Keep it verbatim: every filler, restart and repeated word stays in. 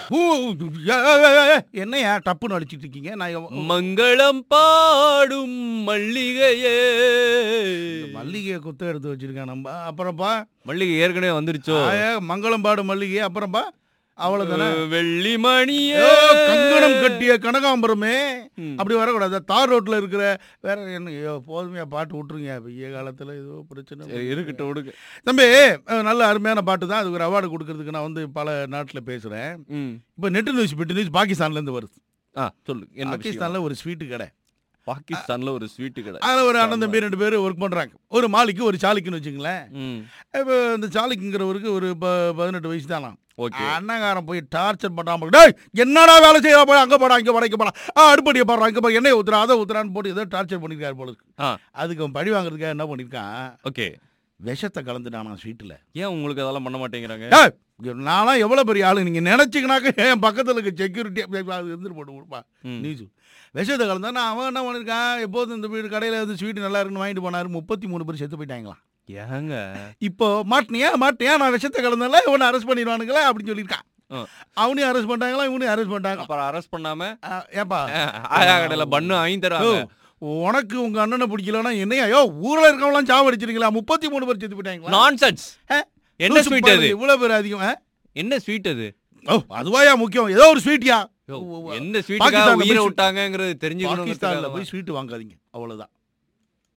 ஊ, ஏ, ஏ, ஏ, ஏ, என்னையா டப்புன்னு அடிச்சிட்டு இருக்கீங்க? நான் எவ- மங்களம் பாடும் மல்லிகையே. இந்த மல்லிகையை குத்த எடுத்து வச்சிருக்கேன் நம்ம. அப்புறம்ப்பா மல்லிகை ஏற்கனவே வந்துருச்சோ? ஆயா, மங்களம் பாடு மல்லிகை. அப்புறம்ப்பா அவ்வளவுதானே. வெள்ளிமணியே. ஏ, கங்கணம் கட்டிய கனகாம்பரமே. ம். அப்படி வரக்கூடாது. தார் ரோட்ல இருக்கிற வேற என்ன? ஐயோ, போதுமையா பாட்டு விட்டுருங்க. வெய்ய காலத்துல ஏதோ பிரச்சனை. சரி, இருக்கட்டும் விடுங்க. தம்பி, அஹ், நல்ல அருமையான பாட்டு தான். அதுக்கு ஒரு அவார்டு கொடுக்கறதுக்கு நான் வந்து பல நாட்டில் பேசுறேன். ம். இப்போ நெட் நியூஸ் பிட்டு நியூஸ் பாகிஸ்தான்ல இருந்து வருது. ஆ சொல்லு. என்ன விஷயம்? பாகிஸ்தான்ல ஒரு ஸ்வீட்டு கடை. பாகிஸ்தான்ல ஒரு ஸ்வீட் கடை. அதில் ஒரு அண்ணன் தம்பி ரெண்டு பேரும் ஒர்க் பண்றாங்க. ஒரு மாலிக்கு ஒரு சாலிக்குன்னு வச்சுங்களேன். ம். இப்போ இந்த சாலிக்குங்கிறவருக்கு ஒரு ப பதினெட்டு வயசு தானா. ஓகே. அண்ணங்காரன் போய் டார்ச்சர் பண்ணாம, டேய் என்னடா வேலை செய்ய போய் அங்கே போடா இங்கே போடா இங்கே போடா, ஆ அடுப்படியை போடுறான் இங்கே போய் எண்ணெய் ஊத்துறான் அதை ஊத்துறான்னு போட்டு ஏதோ டார்ச்சர் பண்ணியிருக்காரு போல இருக்கு. ஆ அதுக்கு அவன் பழி வாங்குறதுக்காக என்ன பண்ணியிருக்கான், ஓகே. விஷத்தை கலந்துட்டானா ஸ்வீட்டில். ஏன் உங்களுக்கு அதெல்லாம் பண்ண மாட்டேங்கிறாங்க? ஏய், நான்லாம் எவ்வளோ பெரிய ஆளு, நீங்கள் நினச்சிங்கனாக்க என் பக்கத்தில் இருக்க செக்யூரிட்டி இருந்துட்டு போட்டு கொடுப்பா. ம். நீச்சு விஷத்தை கலந்தா நான் அவன் என்ன பண்ணியிருக்கான், எப்போதும் இந்த வீடு கடையில் வந்து ஸ்வீட்டு நல்லா இருக்குன்னு வாங்கிட்டு போனார். முப்பத்தி மூணு பேர் செத்து போயிட்டாங்களாம். ஏங்க இப்போ மாட்டினியா மாட்டியா நான் விஷத்தை கலந்தால இவனை அரெஸ்ட் பண்ணிடுவானுங்களே அப்படின்னு சொல்லியிருக்கான். ஆ. அவனையும் அரெஸ்ட் பண்ணிட்டாங்களா, இவனையும் அரெஸ்ட் பண்ணிட்டாங்க. அப்புறம் அரெஸ்ட் பண்ணாம ஆ, ஏப்பா ஆயா கடையில பண்ணு வாங்கி ஓ, தராங்க. உனக்கு உங்க அண்ணனை பிடிக்கலன்னா என்னையா, ஐயோ ஊரில் இருக்கவங்களாம் சாவு அடிச்சிருக்கீங்களா, முப்பத்தி மூணு பேர் செத்து போயிட்டாங்களா. நான்சென்ஸ். ஆ? என்ன லூசு ஸ்வீட் அது? பாரு, இவ்வளவு பேர் அதிகம். ஆ? என்ன ஸ்வீட் அது? ஓ, அதுவாயா முக்கியம், ஏதோ ஒரு ஸ்வீட்யா. யோ, எந்த ஸ்வீட்டுக்காக பாகிஸ்தான்ல உயிரை போய் விட்டாங்கங்கிறது தெரிஞ்சுக்கணும். பாகிஸ்தான்ல போய் ஸ்வீட் வாங்காதீங்க, அவ்வளவுதான்.